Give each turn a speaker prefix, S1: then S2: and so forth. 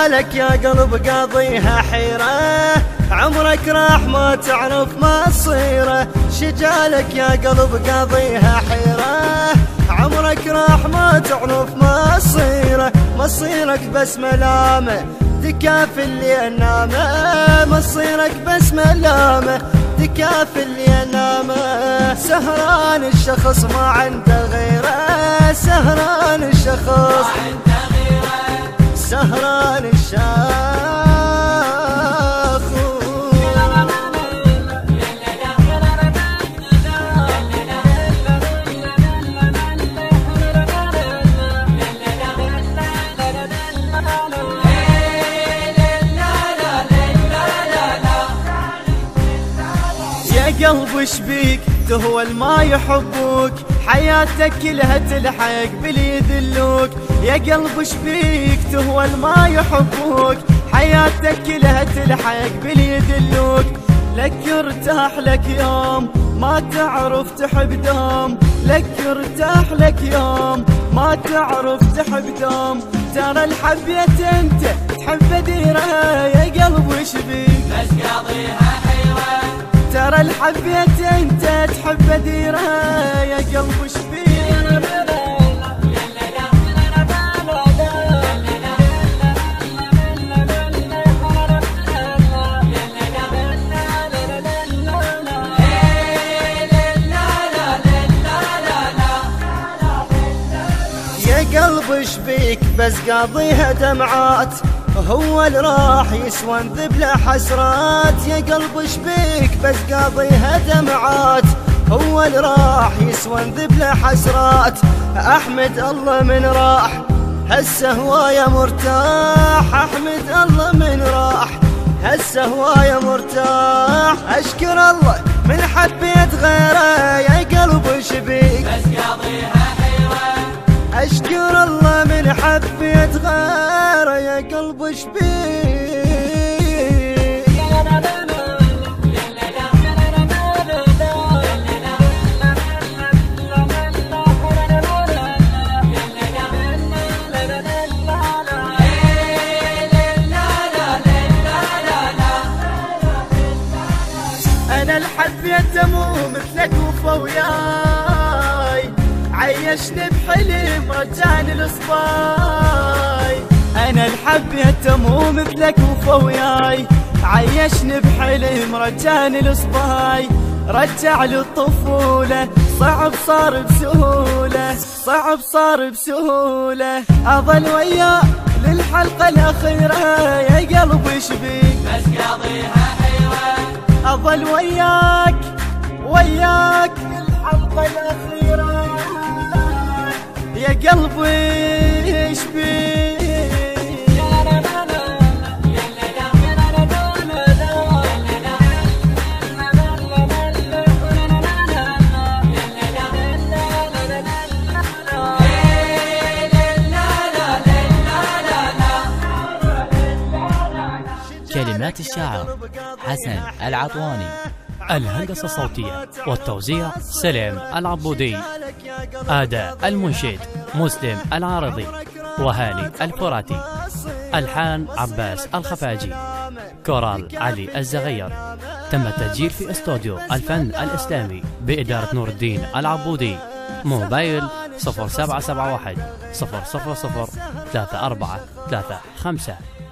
S1: شجالك يا قلب قاضيها حيرة، عمرك راح ما تعرف مصيره. شجالك يا قلب قاضيها حيرة، عمرك راح ما تعرف مصيره. مصيرك بس ملامه تكافي اللي نامه، مصيرك بس ملامه تكافي اللي نامه. سهران الشخص ما عنده غيره، سهران الشخص ما عنده غيره، سهران الشخص. يا قلب ايش بيك تهوى ما يحبوك، حياتك كلها تلحق باللي يذلوك. يا قلب ايش بيك تهوى ما يحبوك، حياتك كلها تلحق باللي يذلوك. لك ارتاح لك يوم ما تعرف تحب دوم، لك ارتاح لك يوم ما تعرف تحب دوم. ترى الحبيت انت تحب ديره، يا قلب وش بيك بس قاضيها حيرة. ترى الحبيت انت تحب ديره، يا قلب وش بيك. يا قلب ايش بيك بس قاضيها دمعات، هو اللي راح يسوى ذبله حسرات. يا قلب ايش بيك بس قاضيها دمعات، هو اللي راح يسوى ذبله حسرات. احمد الله من راح هسه هوايه مرتاح، احمد الله من راح هسه هوايه مرتاح. اشكر الله من حبيت غيره، يا قلب ايش بيك بس قاضيها حيرة. اشكر الله من حبيت غيره، يا قلب ايش بيك. انا الحبيت مو مثلك وفا وياي، عيشني بحلم رجعني الصباي. انا الحبيت مو مثلك وفا وياي، عيشني بحلم رجعني الصباي. رجع لي الطفولة صعب صار بسهولة، صعب صار بسهولة. اظل وياه للحلقة الأخيرة، يا قلب ايش بيك بس قاضيها حيرة. اظل وياك وياك للحلقة الأخيرة، يا قلبي ايش بيك.
S2: كلمات الشاعر حسن العطواني، الهندسة الصوتية والتوزيع سليم العبودي، أداء المنشد مسلم العارضي وهاني الفراتي، ألحان عباس الخفاجي، كورال علي الزغير. تم التسجيل في استوديو الفن الإسلامي بإدارة نور الدين العبودي. موبايل 0771 000 3435.